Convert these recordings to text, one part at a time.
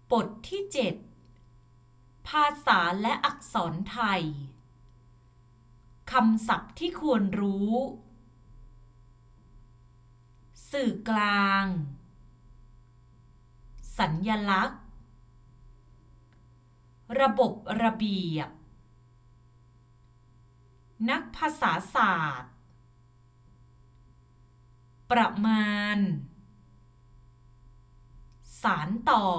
บทที่7ภาษาและอักษรไทยคำศัพท์ที่ควรรู้สื่อกลางสัญลักษณ์ระบบระเบียบนักภาษาศาสตร์ประมาณสานต่อ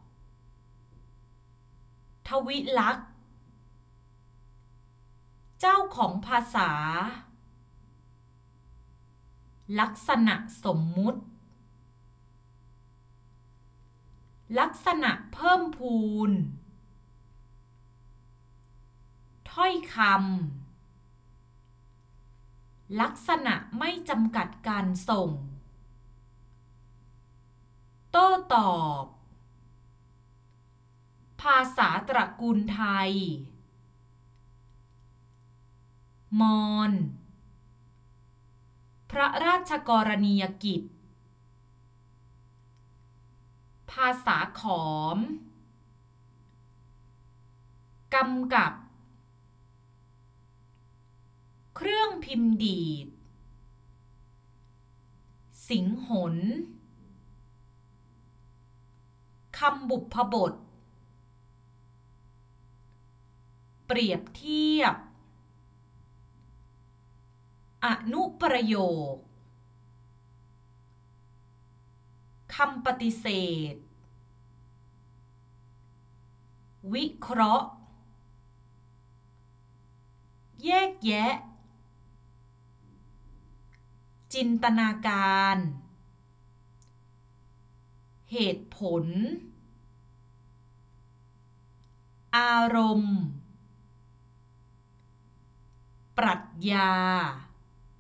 ทวิลักษณ์เจ้าของภาษาลักษณะสมมุติลักษณะเพิ่มพูนถ้อยคำลักษณะไม่จำกัดการส่งโต้ตอบภาษาตระกูลไทยมอญพระราชกรณียกิจภาษาขอมกำกับเครื่องพิมพ์ดีดสิงหนคำบุพบทเปรียบเทียบอนุประโยคคำปฏิเสธวิเคราะห์แยกแยะจินตนาการเหตุผลอารมณ์ปรัชญา